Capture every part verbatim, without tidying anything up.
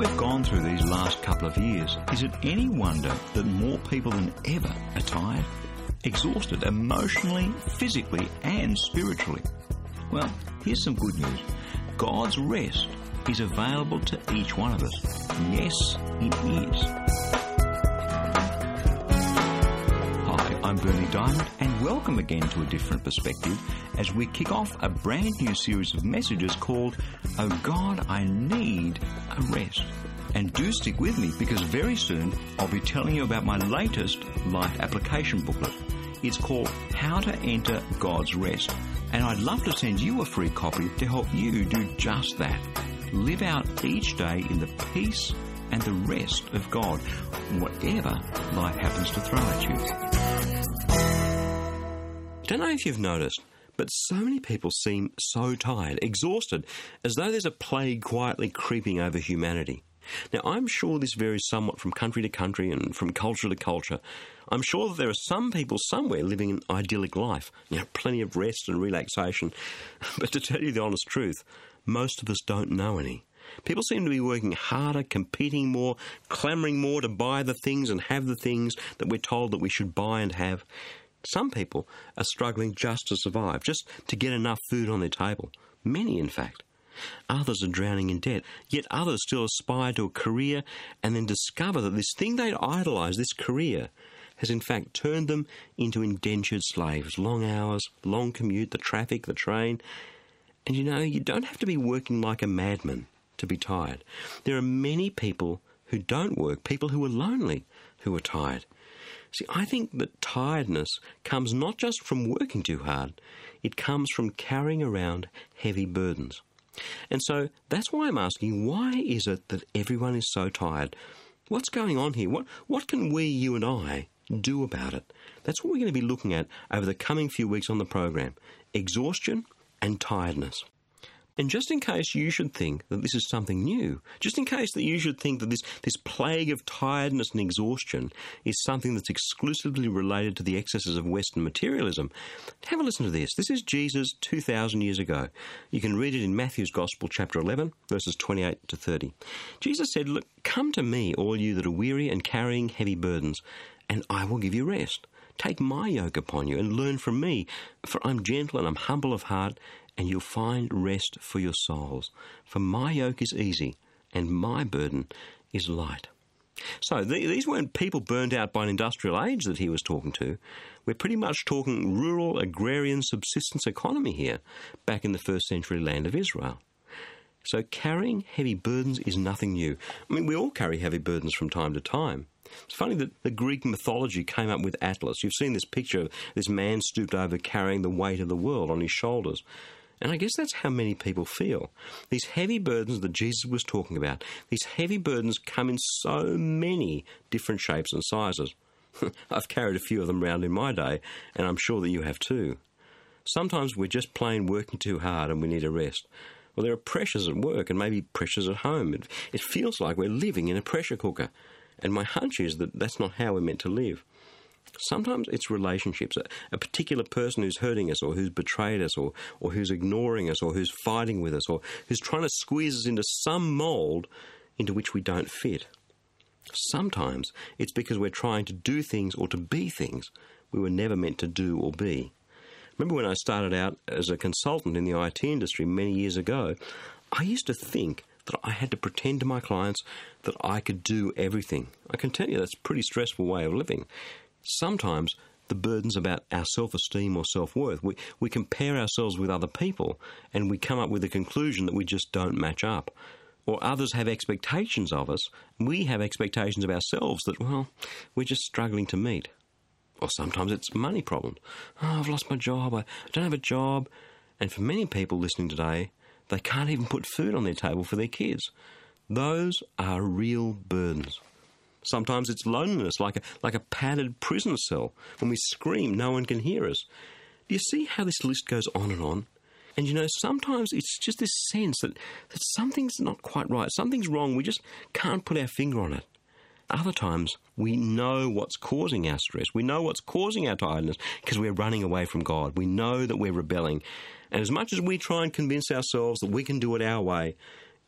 we've gone through these last couple of years, is it any wonder that more people than ever are tired, exhausted emotionally, physically and spiritually? Well, here's some good news. God's rest is available to each one of us. Yes, it is. Hi, I'm Bernie Diamond, and welcome again to A Different Perspective as we kick off a brand new series of messages called Oh God, I Need a Rest. And do stick with me because very soon I'll be telling you about my latest life application booklet. It's called How to Enter God's Rest, and I'd love to send you a free copy to help you do just that. Live out each day in the peace and the rest of God, whatever life happens to throw at you. Don't know if you've noticed, but so many people seem so tired, exhausted, as though there's a plague quietly creeping over humanity. Now, I'm sure this varies somewhat from country to country and from culture to culture. I'm sure that there are some people somewhere living an idyllic life, you know, plenty of rest and relaxation. But to tell you the honest truth, most of us don't know any. People seem to be working harder, competing more, clamouring more to buy the things and have the things that we're told that we should buy and have. Some people are struggling just to survive, just to get enough food on their table. Many, in fact. Others are drowning in debt, yet others still aspire to a career and then discover that this thing they'd idolise, this career, has in fact turned them into indentured slaves. Long hours, long commute, the traffic, the train. And you know, you don't have to be working like a madman to be tired. There are many people who don't work, people who are lonely, who are tired. See, I think that tiredness comes not just from working too hard, it comes from carrying around heavy burdens. And so that's why I'm asking, why is it that everyone is so tired? What's going on here? What what can we, you and I, do about it? That's what we're going to be looking at over the coming few weeks on the program. Exhaustion and tiredness. And just in case you should think that this is something new, just in case that you should think that this, this plague of tiredness and exhaustion is something that's exclusively related to the excesses of Western materialism, have a listen to this. This is Jesus two thousand years ago. You can read it in Matthew's Gospel, chapter eleven, verses twenty-eight to thirty. Jesus said, "Look, come to me, all you that are weary and carrying heavy burdens, and I will give you rest. Take my yoke upon you and learn from me, for I'm gentle and I'm humble of heart, and you'll find rest for your souls. For my yoke is easy, and my burden is light." So th- these weren't people burned out by an industrial age that he was talking to. We're pretty much talking rural, agrarian, subsistence economy here, back in the first century land of Israel. So carrying heavy burdens is nothing new. I mean, we all carry heavy burdens from time to time. It's funny that the Greek mythology came up with Atlas. You've seen this picture of this man stooped over carrying the weight of the world on his shoulders. And I guess that's how many people feel. These heavy burdens that Jesus was talking about, these heavy burdens come in so many different shapes and sizes. I've carried a few of them around in my day, and I'm sure that you have too. Sometimes we're just plain working too hard and we need a rest. Well, there are pressures at work and maybe pressures at home. It, it feels like we're living in a pressure cooker. And my hunch is that that's not how we're meant to live. Sometimes it's relationships, a, a particular person who's hurting us or who's betrayed us or, or who's ignoring us or who's fighting with us or who's trying to squeeze us into some mould into which we don't fit. Sometimes it's because we're trying to do things or to be things we were never meant to do or be. Remember when I started out as a consultant in the I T industry many years ago, I used to think that I had to pretend to my clients that I could do everything. I can tell you that's a pretty stressful way of living. Sometimes the burden's about our self-esteem or self-worth. We, we compare ourselves with other people and we come up with the conclusion that we just don't match up. Or others have expectations of us, and we have expectations of ourselves that, well, we're just struggling to meet. Or sometimes it's money problems. Oh, I've lost my job, I don't have a job. And for many people listening today, they can't even put food on their table for their kids. Those are real burdens. Sometimes it's loneliness, like a, like a padded prison cell. When we scream, no one can hear us. Do you see how this list goes on and on? And you know, sometimes it's just this sense that, that something's not quite right, something's wrong, we just can't put our finger on it. Other times, we know what's causing our stress. We know what's causing our tiredness because we're running away from God. We know that we're rebelling. And as much as we try and convince ourselves that we can do it our way,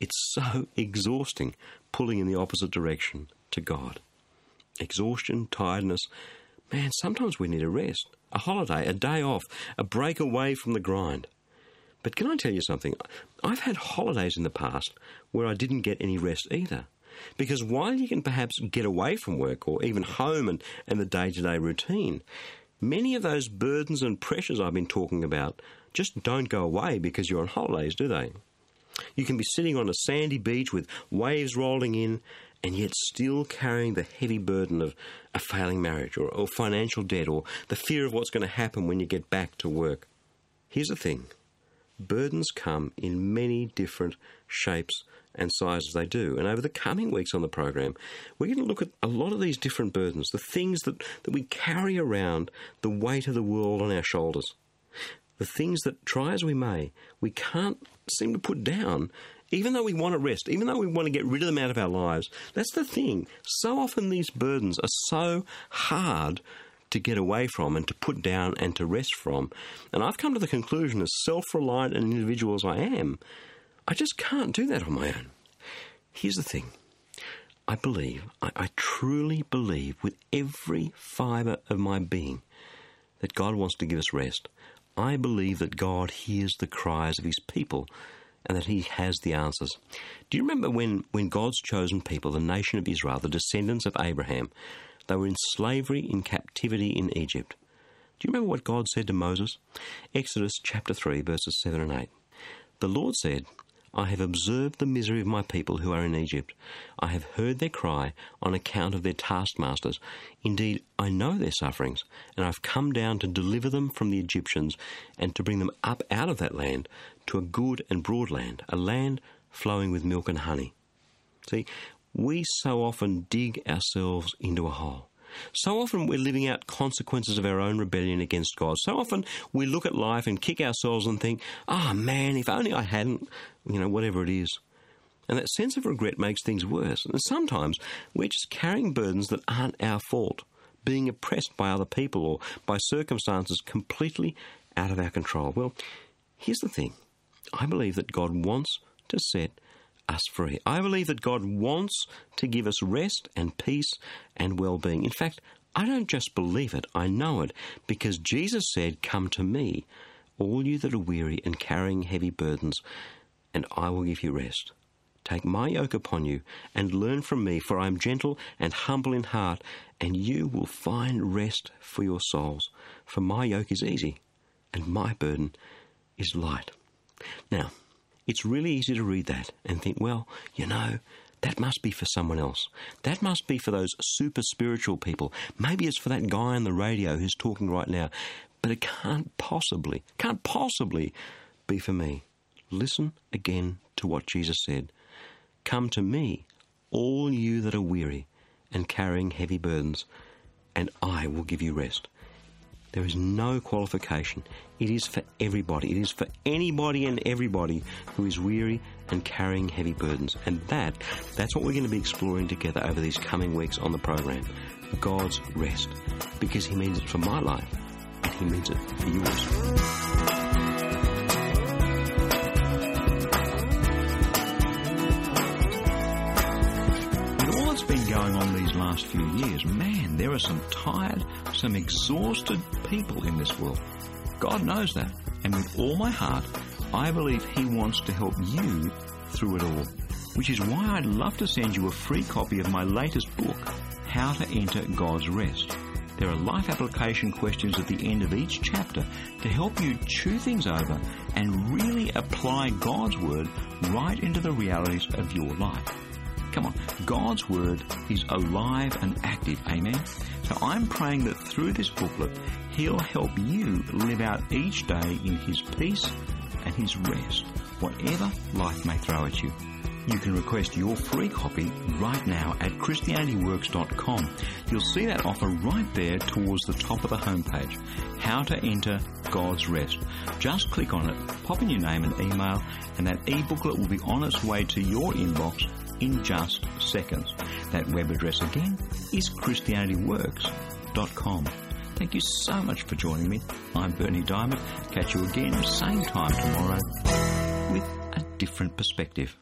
It's so exhausting pulling in the opposite direction to God. Exhaustion, tiredness. Man, sometimes we need a rest, a holiday, a day off, a break away from the grind. But can I tell you something? I've had holidays in the past where I didn't get any rest either. Because while you can perhaps get away from work or even home and, and the day-to-day routine, many of those burdens and pressures I've been talking about just don't go away because you're on holidays, do they? You can be sitting on a sandy beach with waves rolling in and yet still carrying the heavy burden of a failing marriage or, or financial debt or the fear of what's going to happen when you get back to work. Here's the thing. Burdens come in many different shapes and sizes they do. And over the coming weeks on the program, we're going to look at a lot of these different burdens, the things that, that we carry around the weight of the world on our shoulders. The things that, try as we may, we can't seem to put down, even though we want to rest, even though we want to get rid of them out of our lives. That's the thing. So often these burdens are so hard to get away from and to put down and to rest from. And I've come to the conclusion, as self-reliant an individual as I am, I just can't do that on my own. Here's the thing. I believe, I, I truly believe with every fibre of my being that God wants to give us rest. I believe that God hears the cries of his people and that he has the answers. Do you remember when, when God's chosen people, the nation of Israel, the descendants of Abraham, they were in slavery, in captivity in Egypt? Do you remember what God said to Moses? Exodus chapter three, verses seven and eight. The Lord said, I have observed the misery of my people who are in Egypt. I have heard their cry on account of their taskmasters. Indeed, I know their sufferings, and I've come down to deliver them from the Egyptians and to bring them up out of that land to a good and broad land, a land flowing with milk and honey. See, we so often dig ourselves into a hole. So often we're living out consequences of our own rebellion against God. So often we look at life and kick ourselves and think, oh man, if only I hadn't, you know, whatever it is. And that sense of regret makes things worse. And sometimes we're just carrying burdens that aren't our fault, being oppressed by other people or by circumstances completely out of our control. Well, here's the thing. I believe that God wants to set us free. I believe that God wants to give us rest and peace and well-being. In fact, I don't just believe it, I know it, because Jesus said, come to me, all you that are weary and carrying heavy burdens, and I will give you rest. Take my yoke upon you and learn from me, for I am gentle and humble in heart, and you will find rest for your souls. For my yoke is easy and my burden is light. Now, it's really easy to read that and think, well, you know, that must be for someone else. That must be for those super spiritual people. Maybe it's for that guy on the radio who's talking right now. But it can't possibly, can't possibly be for me. Listen again to what Jesus said. Come to me, all you that are weary and carrying heavy burdens, and I will give you rest. There is no qualification. It is for everybody. It is for anybody and everybody who is weary and carrying heavy burdens. And that, that's what we're going to be exploring together over these coming weeks on the program. God's rest. Because he means it for my life, and he means it for yours. Going on these last few years, man, there are some tired, some exhausted people in this world. God knows that, and with all my heart, I believe he wants to help you through it all, which is why I'd love to send you a free copy of my latest book, How to Enter God's Rest. There are life application questions at the end of each chapter to help you chew things over and really apply God's Word right into the realities of your life. Come on, God's Word is alive and active, amen? So I'm praying that through this booklet, he'll help you live out each day in his peace and his rest, whatever life may throw at you. You can request your free copy right now at Christianity Works dot com. You'll see that offer right there towards the top of the homepage. How to Enter God's Rest. Just click on it, pop in your name and email, and that e-booklet will be on its way to your inbox in just seconds. That web address again is Christianity Works dot com. Thank you so much for joining me. I'm Bernie Diamond. Catch you again same time tomorrow with a different perspective.